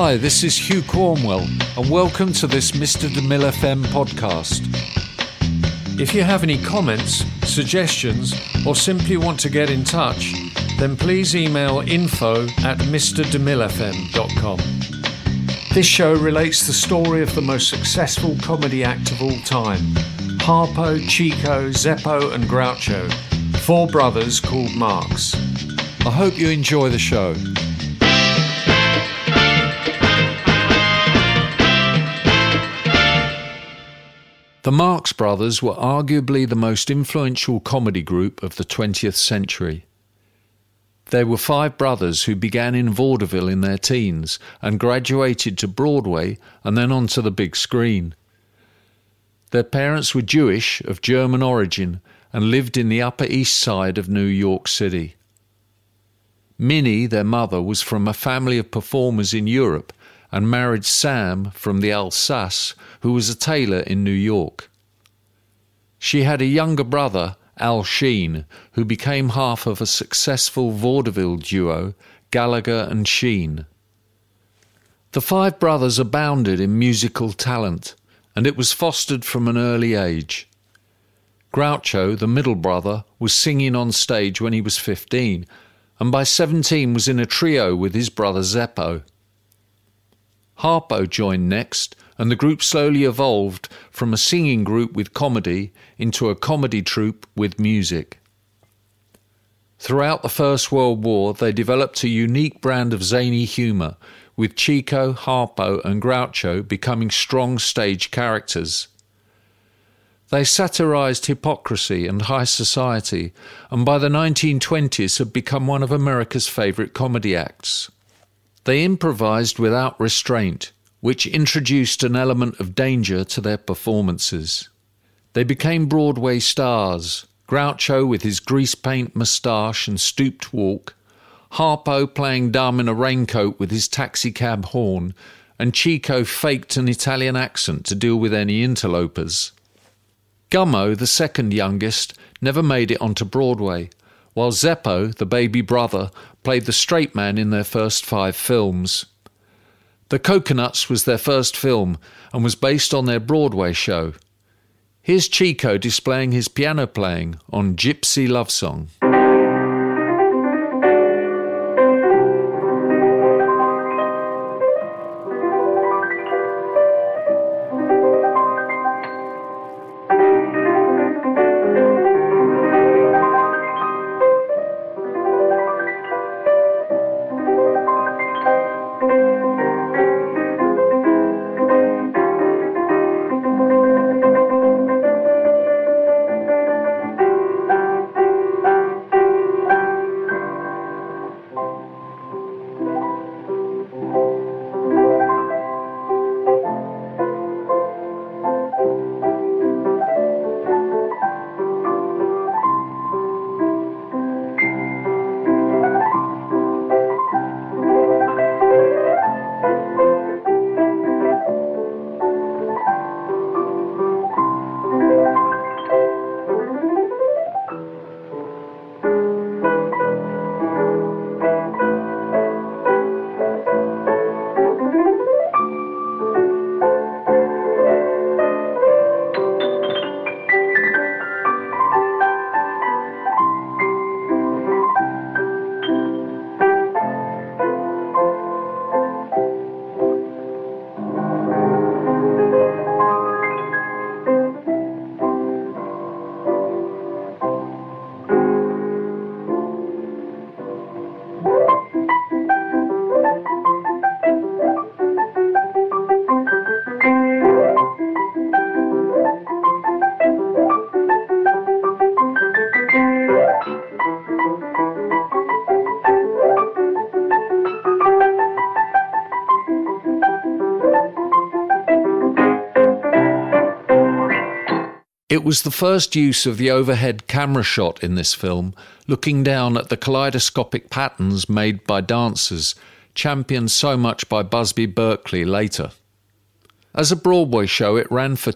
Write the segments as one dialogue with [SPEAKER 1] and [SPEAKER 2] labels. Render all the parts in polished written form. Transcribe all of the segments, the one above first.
[SPEAKER 1] Hi, this is Hugh Cornwell, and welcome to this Mr. DeMille FM podcast.
[SPEAKER 2] If you have any comments, suggestions, or simply want to get in touch, then please email info@mrdemillefm.com. This show relates the story of the most successful comedy act of all time, Harpo, Chico, Zeppo and Groucho, four brothers called Marx.
[SPEAKER 1] I hope you enjoy the show. The Marx Brothers were arguably the most influential comedy group of the 20th century. They were five brothers who began in vaudeville in their teens and graduated to Broadway and then onto the big screen. Their parents were Jewish, of German origin, and lived in the Upper East Side of New York City. Minnie, their mother, was from a family of performers in Europe and married Sam from the Alsace, who was a tailor in New York. She had a younger brother, Al Sheen, who became half of a successful vaudeville duo, Gallagher and Sheen. The five brothers abounded in musical talent, and it was fostered from an early age. Groucho, the middle brother, was singing on stage when he was 15, and by 17 was in a trio with his brother Zeppo. Harpo joined next, and the group slowly evolved from a singing group with comedy into a comedy troupe with music. Throughout the First World War, they developed a unique brand of zany humour, with Chico, Harpo and Groucho becoming strong stage characters. They satirised hypocrisy and high society, and by the 1920s had become one of America's favourite comedy acts. They improvised without restraint, which introduced an element of danger to their performances. They became Broadway stars, Groucho with his grease paint moustache and stooped walk, Harpo playing dumb in a raincoat with his taxicab horn, and Chico faked an Italian accent to deal with any interlopers. Gummo, the second youngest, never made it onto Broadway, while Zeppo, the baby brother, played the straight man in their first 5 films. The Coconuts was their first film and was based on their Broadway show. Here's Chico displaying his piano playing on Gypsy Love Song. It was the first use of the overhead camera shot in this film, looking down at the kaleidoscopic patterns made by dancers, championed so much by Busby Berkeley later. As a Broadway show, it ran for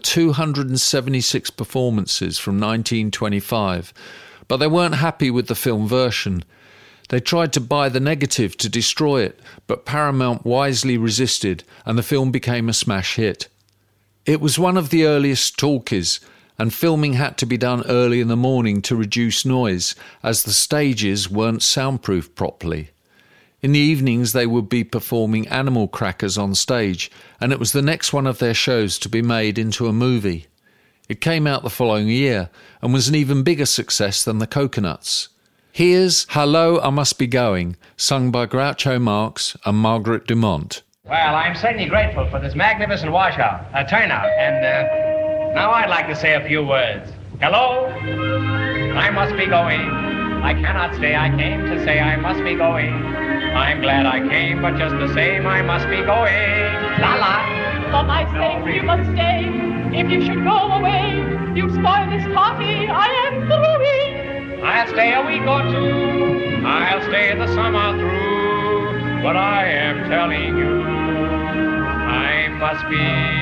[SPEAKER 1] 276 performances from 1925, but they weren't happy with the film version. They tried to buy the negative to destroy it, but Paramount wisely resisted, and the film became a smash hit. It was one of the earliest talkies, and filming had to be done early in the morning to reduce noise, as the stages weren't soundproofed properly. In the evenings they would be performing Animal Crackers on stage, and it was the next one of their shows to be made into a movie. It came out the following year, and was an even bigger success than the Coconuts. Here's Hello, I Must Be Going, sung by Groucho Marx and Margaret Dumont.
[SPEAKER 3] Well, I'm certainly grateful for this magnificent turnout, and now I'd like to say a few words. Hello, I must be going. I cannot stay, I came to say I must be going. I'm glad I came, but just the same I must be going. La la.
[SPEAKER 4] For my sake, you must stay. If you should go away, you'd spoil this party I am throwing.
[SPEAKER 3] I'll stay a week or two. I'll stay the summer through. But I am telling you, I must be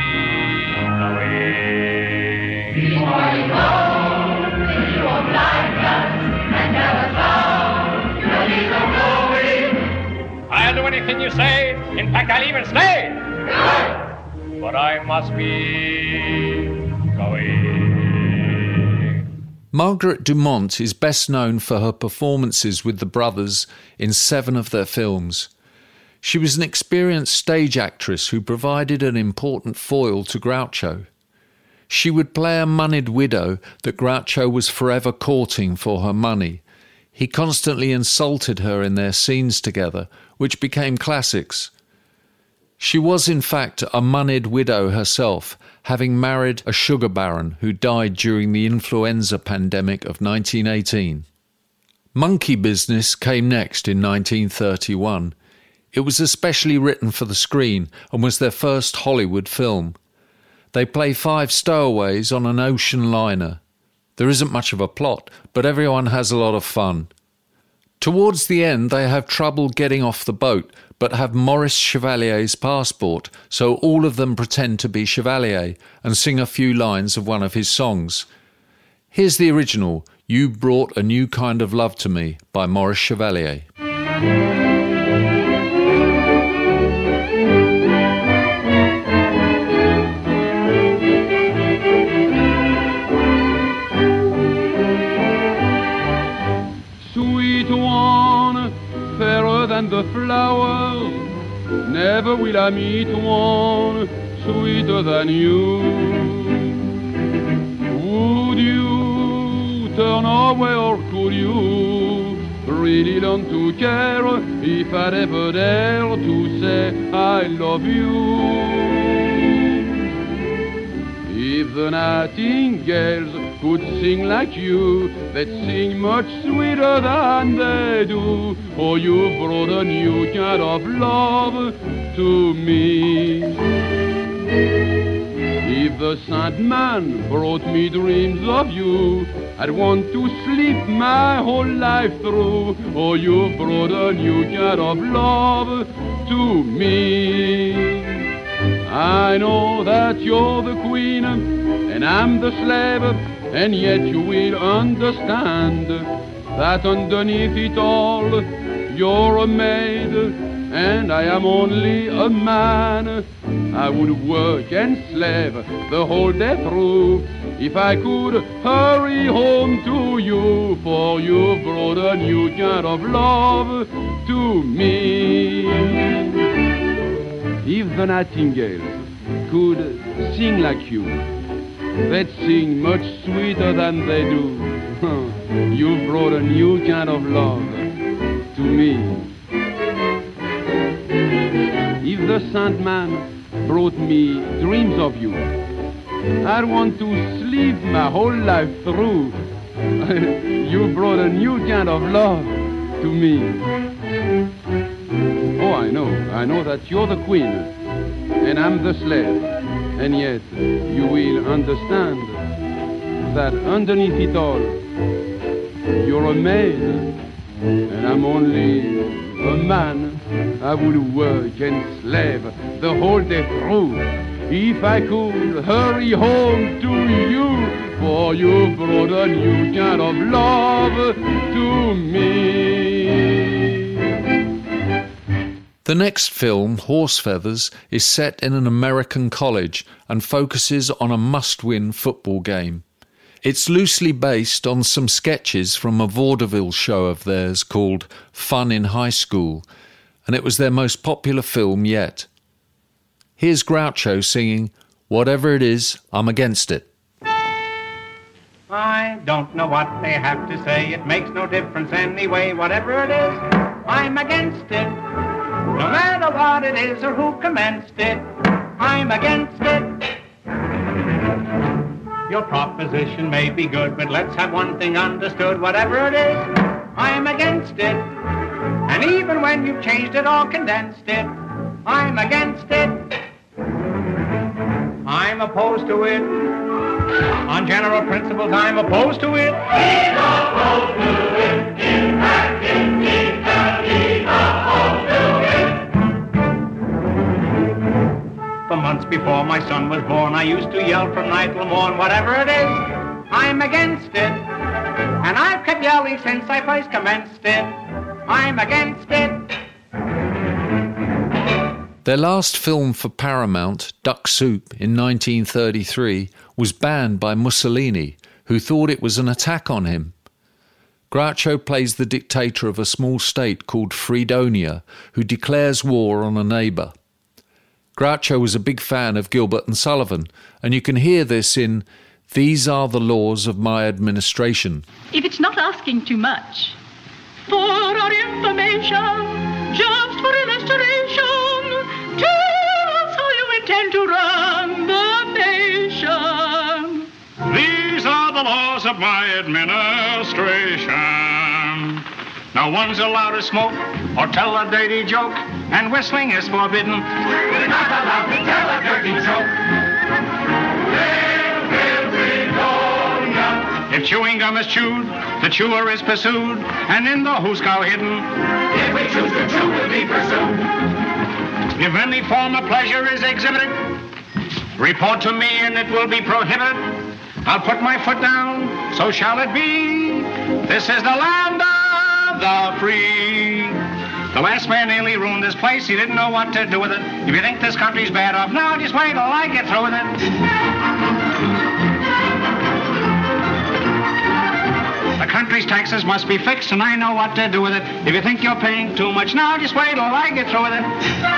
[SPEAKER 3] going.
[SPEAKER 4] Before you go, you won't like us and tell us how you'll need no going.
[SPEAKER 3] I'll do anything you say. In fact, I'll even stay. But I must be going.
[SPEAKER 1] Margaret Dumont is best known for her performances with the brothers in 7 of their films. She was an experienced stage actress who provided an important foil to Groucho. She would play a moneyed widow that Groucho was forever courting for her money. He constantly insulted her in their scenes together, which became classics. She was in fact a moneyed widow herself, having married a sugar baron who died during the influenza pandemic of 1918. Monkey Business came next in 1931. It was especially written for the screen and was their first Hollywood film. They play 5 stowaways on an ocean liner. There isn't much of a plot, but everyone has a lot of fun. Towards the end, they have trouble getting off the boat, but have Maurice Chevalier's passport, so all of them pretend to be Chevalier and sing a few lines of one of his songs. Here's the original, You Brought a New Kind of Love to Me, by Maurice Chevalier.
[SPEAKER 5] Sweet one, fairer than the flowers, never will I meet one sweeter than you. Would you turn away or could you really learn to care if I'd ever dare to say I love you? If the nightingales could sing like you, they'd sing much sweeter than they do. Oh, you've brought a new kind of love to me. If the Sandman brought me dreams of you, I'd want to sleep my whole life through. Oh, you've brought a new kind of love to me. I know that you're the queen and I'm the slave, and yet you will understand that underneath it all you're a maid and I am only a man. I would work and slave the whole day through if I could hurry home to you, for you've brought a new kind of love to me. If the nightingales could sing like you, they'd sing much sweeter than they do. You've brought a new kind of love to me. If the Sandman brought me dreams of you, I'd want to sleep my whole life through. You brought a new kind of love to me. Oh, I know that you're the queen and I'm the slave, and yet you will understand that underneath it all you're a maid and I'm only a man. I would work and slave the whole day through if I could hurry home to you, for you brought a new kind of love to me.
[SPEAKER 1] The next film, Horse Feathers, is set in an American college and focuses on a must-win football game. It's loosely based on some sketches from a vaudeville show of theirs called Fun in High School, and it was their most popular film yet. Here's Groucho singing, "Whatever it is, I'm against it."
[SPEAKER 3] I don't know what they have to say. It makes no difference anyway. Whatever it is, I'm against it. No matter what it is or who commenced it, I'm against it. Your proposition may be good, but let's have one thing understood. Whatever it is, I'm against it. And even when you've changed it or condensed it, I'm against it. I'm opposed to it. On general principles, I'm opposed to it.
[SPEAKER 4] He's opposed to it. In fact, indeed, he's opposed to it.
[SPEAKER 3] For months before my son was born, I used to yell from night till morn, whatever it is, I'm against it. And I've kept yelling since I first commenced it. I'm against it.
[SPEAKER 1] Their last film for Paramount, Duck Soup, in 1933, was banned by Mussolini, who thought it was an attack on him. Groucho plays the dictator of a small state called Fredonia, who declares war on a neighbour. Groucho was a big fan of Gilbert and Sullivan, and you can hear this in These Are the Laws of My Administration.
[SPEAKER 6] If it's not asking too much, for our information, just for illustration, tell us how you intend to run the nation.
[SPEAKER 7] These are the laws of my administration. No one's allowed to smoke or tell a dirty joke, and whistling is forbidden.
[SPEAKER 4] We're not allowed to tell a dirty joke.
[SPEAKER 7] If chewing gum is chewed, the chewer is pursued, and in the hoosegow hidden.
[SPEAKER 4] If we choose to chew, we'll be pursued.
[SPEAKER 7] If any form of pleasure is exhibited, report to me and it will be prohibited. I'll put my foot down, so shall it be. This is the land of the free. The last man nearly ruined this place. He didn't know what to do with it. If you think this country's bad off now, just wait till I get through with it. The country's taxes must be fixed, and I know what to do with it. If you think you're paying too much now, just wait till I get through with it.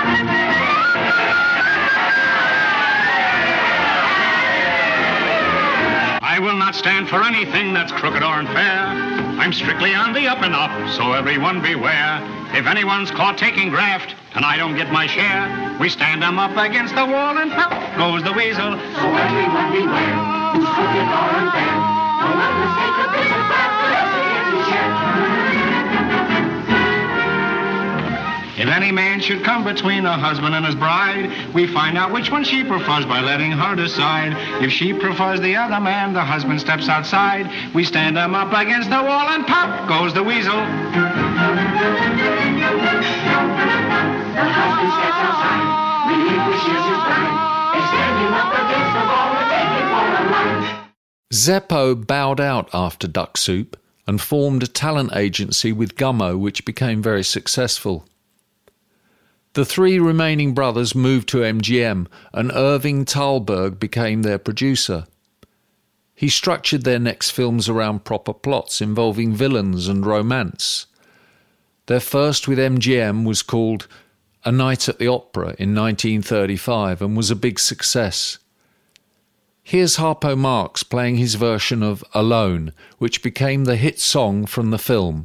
[SPEAKER 7] I will not stand for anything that's crooked or unfair. I'm strictly on the up and up, so everyone beware. If anyone's caught taking graft, and I don't get my share, we stand them up against the wall and pop goes the weasel.
[SPEAKER 4] So everyone beware. It's crooked or unfair. No one mistake a piece of graft for every empty share.
[SPEAKER 7] If any man should come between a husband and his bride, we find out which one she prefers by letting her decide. If she prefers the other man, the husband steps outside. We stand him up against the wall and pop goes the weasel.
[SPEAKER 4] The husband steps outside, relinquishes his bride. They stand him up against the wall and take him for a ride.
[SPEAKER 1] Zeppo bowed out after Duck Soup and formed a talent agency with Gummo, which became very successful. The three remaining brothers moved to MGM, and Irving Thalberg became their producer. He structured their next films around proper plots involving villains and romance. Their first with MGM was called A Night at the Opera in 1935 and was a big success. Here's Harpo Marx playing his version of Alone, which became the hit song from the film.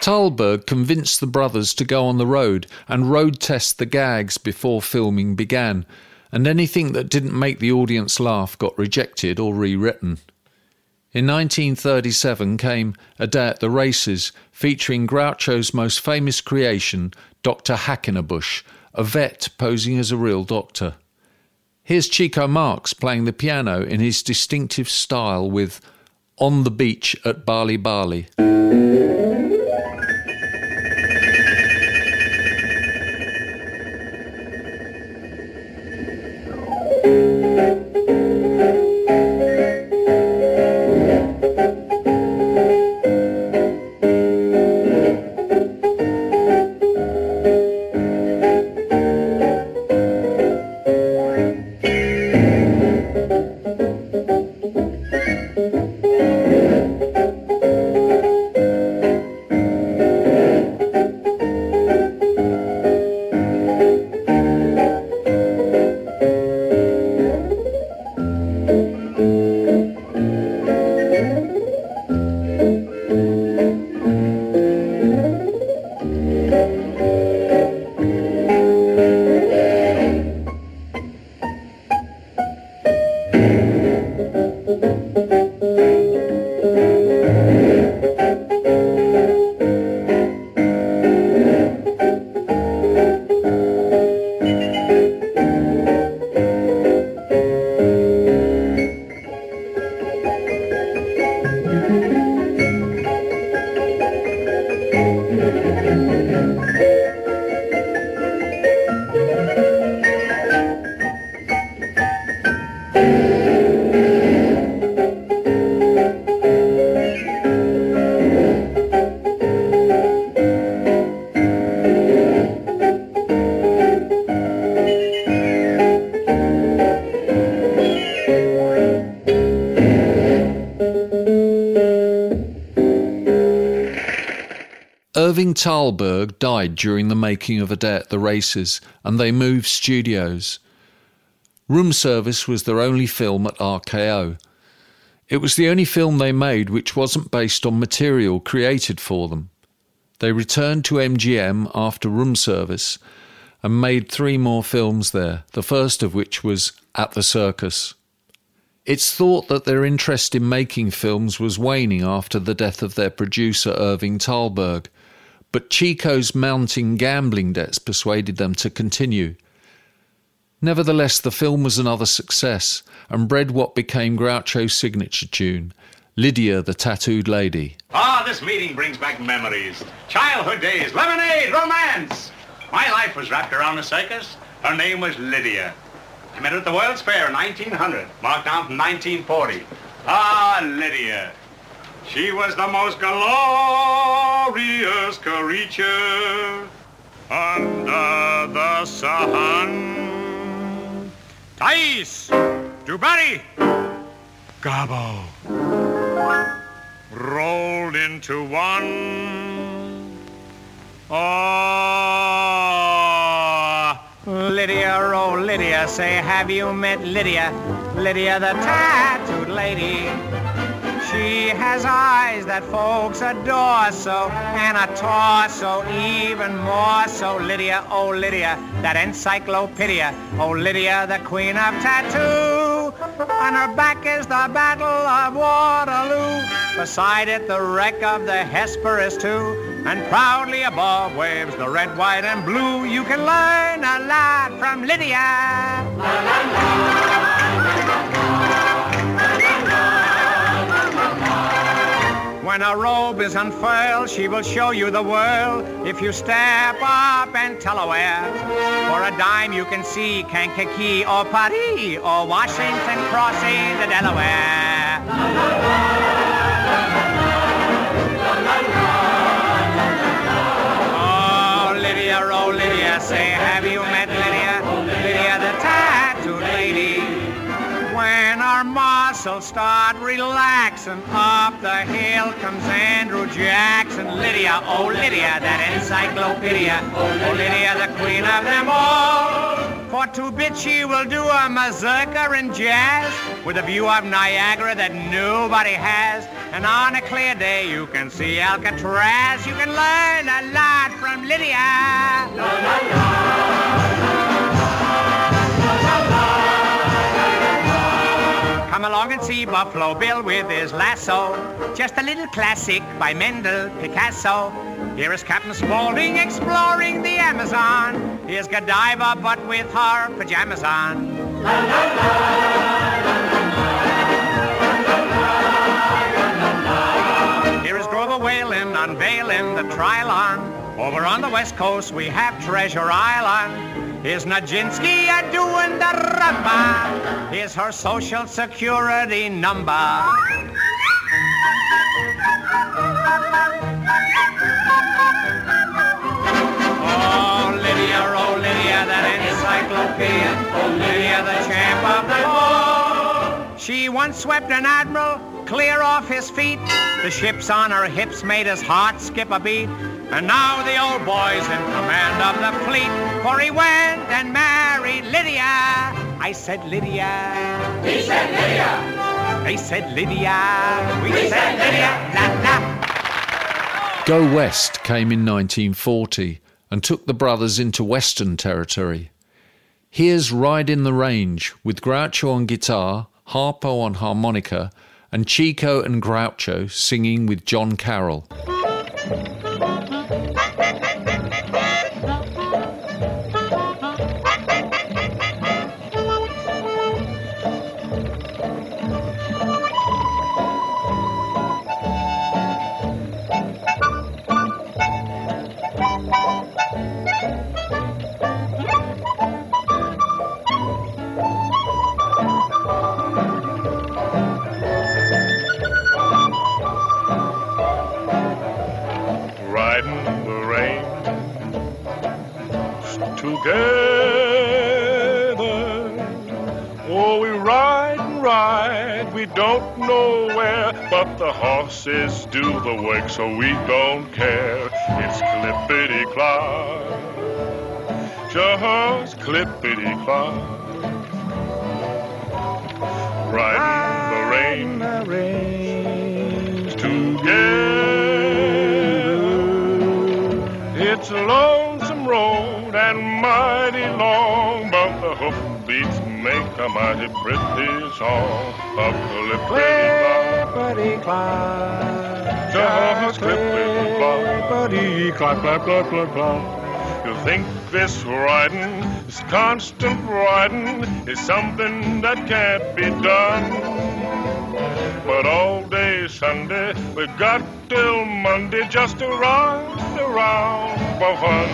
[SPEAKER 1] Thalberg convinced the brothers to go on the road and road test the gags before filming began, and anything that didn't make the audience laugh got rejected or rewritten. In 1937 came A Day at the Races, featuring Groucho's most famous creation, Dr. Hackenebush, a vet posing as a real doctor. Here's Chico Marx playing the piano in his distinctive style with On the Beach at Bali Bali. Irving Thalberg died during the making of A Day at the Races, and they moved studios. Room Service was their only film at RKO. It was the only film they made which wasn't based on material created for them. They returned to MGM after Room Service and made 3 more films there, the first of which was At the Circus. It's thought that their interest in making films was waning after the death of their producer Irving Thalberg, but Chico's mounting gambling debts persuaded them to continue. Nevertheless, the film was another success and bred what became Groucho's signature tune, Lydia the Tattooed Lady.
[SPEAKER 7] Ah, this meeting brings back memories. Childhood days, lemonade, romance. My life was wrapped around a circus. Her name was Lydia. I met her at the World's Fair in 1900, marked down from 1940. Ah, Lydia. She was the most glorious creature under the sun. Thais, Dubari, Gabo, rolled into one. Oh,
[SPEAKER 3] Lydia, oh Lydia, say, have you met Lydia? Lydia the tattooed lady. She has eyes that folks adore so, and a torso even more so. Lydia, oh Lydia, that encyclopedia. Oh Lydia, the queen of tattoo. On her back is the Battle of Waterloo. Beside it, the wreck of the Hesperus too. And proudly above waves the red, white, and blue. You can learn a lot from Lydia. La, la, la. When a robe is unfurled, she will show you the world. If you step up and tell her where, for a dime you can see Kankakee or Paris or Washington crossing the Delaware. Oh, Lydia, say, have you met Lydia? Lydia, the tattooed lady. When our muscles start relaxing, up the hill comes Andrew Jackson. and Lydia, oh Lydia, that encyclopedia, oh Lydia, the queen of them all. For 2 bits she will do a mazurka and jazz with a view of Niagara that nobody has. And on a clear day you can see Alcatraz. You can learn a lot from Lydia. La, la, la. Come along and see Buffalo Bill with his lasso. Just a little classic by Mendel Picasso. Here is Captain Spaulding exploring the Amazon. Here's Godiva, but with her pajamas on. La, la, la, la, here is Grover Whalen unveiling the Trilon. Over on the West Coast we have Treasure Island. Here's Nijinsky doing the rumba. Here's her social security number. Oh Lydia, that encyclopedia, oh Lydia, the champ of them all. She once swept an admiral clear off his feet. The ships on her hips made his heart skip a beat. And now the old boy's in command of the fleet, for he went and married Lydia. I said Lydia.
[SPEAKER 4] He said Lydia.
[SPEAKER 3] They said Lydia. We said Lydia. La, la.
[SPEAKER 1] Go West came in 1940 and took the brothers into Western territory. Here's Ride in the Range with Groucho on guitar, Harpo on harmonica, and Chico and Groucho singing with John Carroll.
[SPEAKER 8] Don't know where, but the horses do the work, so we don't care. It's clippity-clop, just clippity-clop. Riding the range together. It's a lonesome road and mighty long, but the hoofbeats make a mighty pretty song. Up clippity-clop, just clippity-clop, clippity-clop, clop, clop, clop, clop. You think this riding, this constant riding, is something that can't be done? But all day Sunday, we got till Monday just to ride around for fun.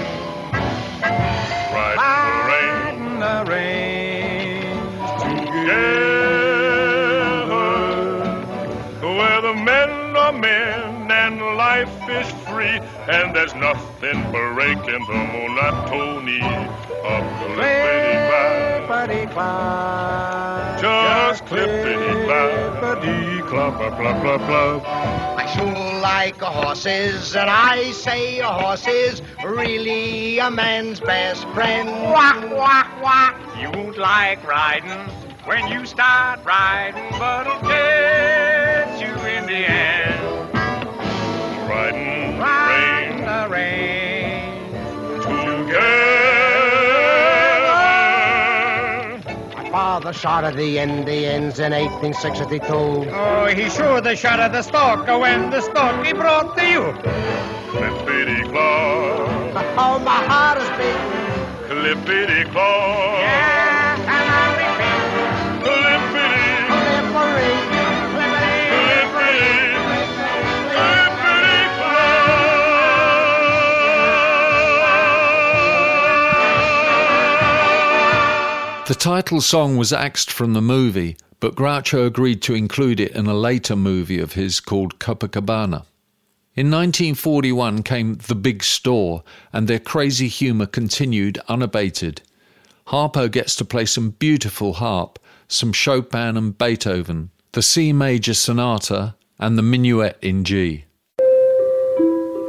[SPEAKER 8] Riding the range together, where the men are men and life is free, and there's nothing breaking the monotony of clippity-clop, just clippity-clop, clop, clop, clop, clop.
[SPEAKER 9] I sure like horses, and I say a horse is really a man's best friend.
[SPEAKER 3] Walk, walk, walk. You won't like riding when you start riding, but it'll get you in the end.
[SPEAKER 8] Riding
[SPEAKER 3] the range
[SPEAKER 8] together.
[SPEAKER 9] My father shot at the Indians in 1862.
[SPEAKER 3] Oh, he sure the shot of the stalk when the stalk he brought to you.
[SPEAKER 8] Clippity-clop,
[SPEAKER 9] Oh, my heart is beating.
[SPEAKER 8] clippity-clop.
[SPEAKER 3] Yeah, and I'll repeat.
[SPEAKER 1] The title song was axed from the movie, but Groucho agreed to include it in a later movie of his called Copacabana. In 1941 came The Big Store, and their crazy humour continued unabated. Harpo gets to play some beautiful harp, some Chopin and Beethoven, the C major sonata, and the minuet in G.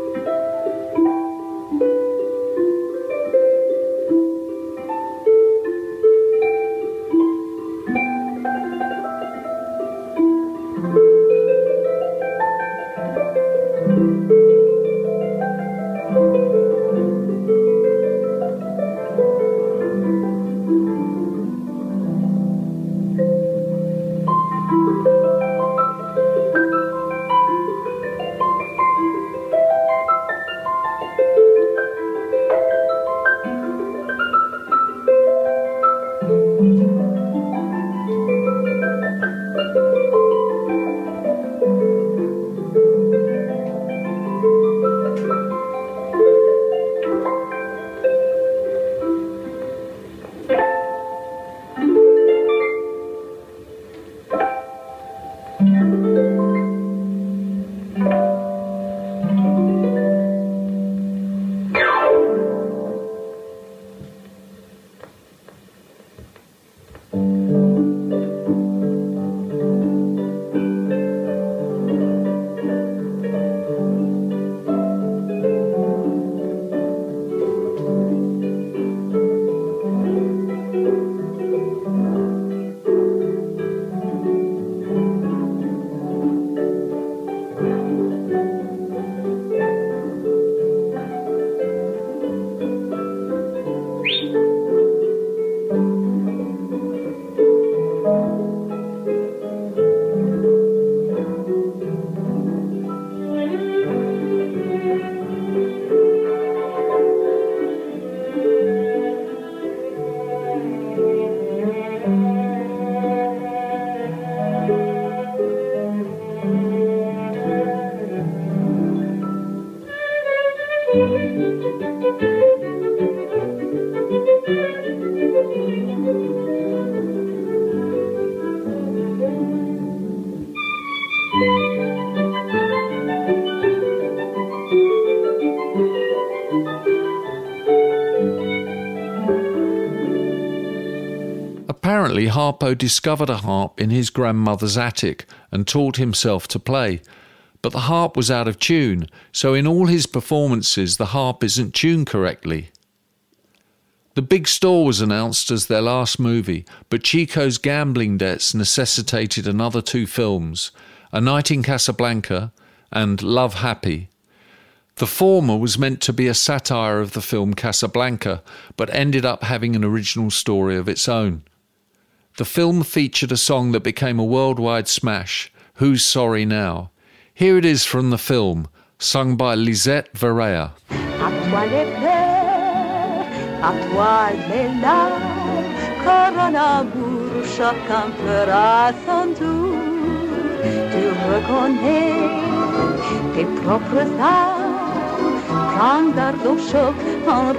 [SPEAKER 1] Apparently, Harpo discovered a harp in his grandmother's attic and taught himself to play. But the harp was out of tune, so in all his performances the harp isn't tuned correctly. The Big Store was announced as their last movie, but Chico's gambling debts necessitated another 2 films, A Night in Casablanca and Love Happy. The former was meant to be a satire of the film Casablanca, but ended up having an original story of its own. The film featured a song that became a worldwide smash, Who's Sorry Now? Here it is from the film, sung by Lisette Verea.
[SPEAKER 10] À toi les pleurs, à toi les larmes, car en amour chacun fera son tour. Tu reconnais tes propres armes, prends garde au choc en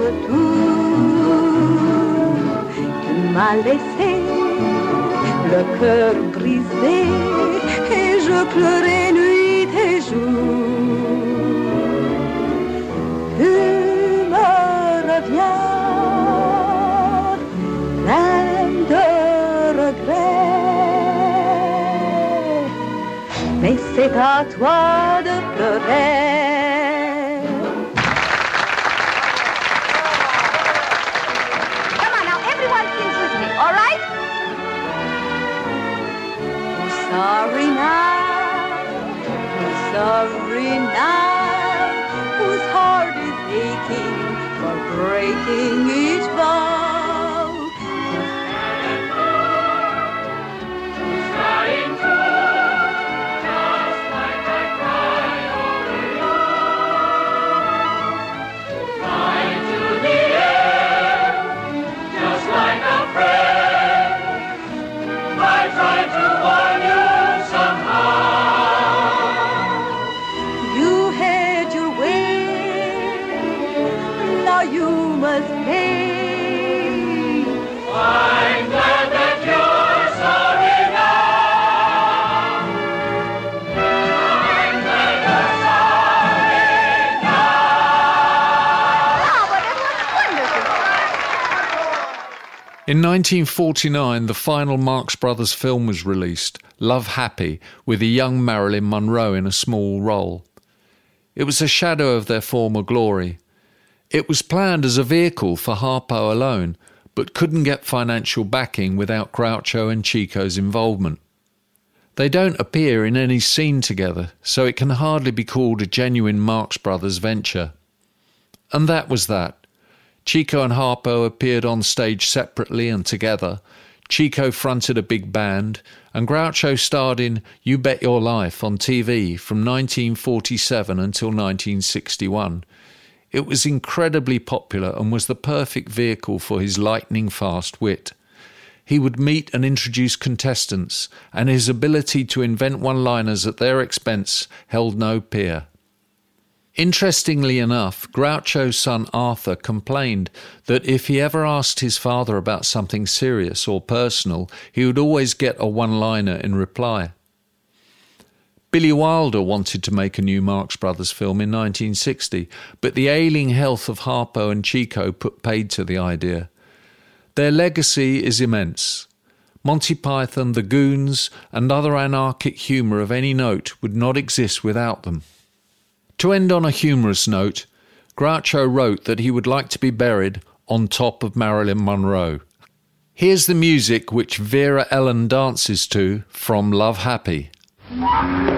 [SPEAKER 10] retour. Tu m'as laissé le cœur brisé et je pleurais nuit et jour. Tu me reviens, plein de regrets, mais c'est à toi de pleurer.
[SPEAKER 11] Come on now, everyone sings with me, all right?
[SPEAKER 10] Sorry now, whose heart is aching for breaking each vow.
[SPEAKER 4] Who's crying true, just like I cry over you. Flying to the air, just like a friend. I tried to warn you somehow.
[SPEAKER 10] You had your way, now you must pay.
[SPEAKER 4] I'm glad that you're sorry now. I'm glad you're sorry now.
[SPEAKER 11] Oh, but it was wonderful.
[SPEAKER 1] In 1949, the final Marx Brothers film was released, Love Happy, with a young Marilyn Monroe in a small role. It was a shadow of their former glory. It was planned as a vehicle for Harpo alone, but couldn't get financial backing without Groucho and Chico's involvement. They don't appear in any scene together, so it can hardly be called a genuine Marx Brothers venture. And that was that. Chico and Harpo appeared on stage separately and together. Chico fronted a big band, and Groucho starred in You Bet Your Life on TV from 1947 until 1961. It was incredibly popular and was the perfect vehicle for his lightning-fast wit. He would meet and introduce contestants, and his ability to invent one-liners at their expense held no peer. Interestingly enough, Groucho's son Arthur complained that if he ever asked his father about something serious or personal, he would always get a one-liner in reply. Billy Wilder wanted to make a new Marx Brothers film in 1960, but the ailing health of Harpo and Chico put paid to the idea. Their legacy is immense. Monty Python, The Goons, and other anarchic humour of any note would not exist without them. To end on a humorous note, Groucho wrote that he would like to be buried on top of Marilyn Monroe. Here's the music which Vera Ellen dances to from Love Happy.
[SPEAKER 4] Thank you.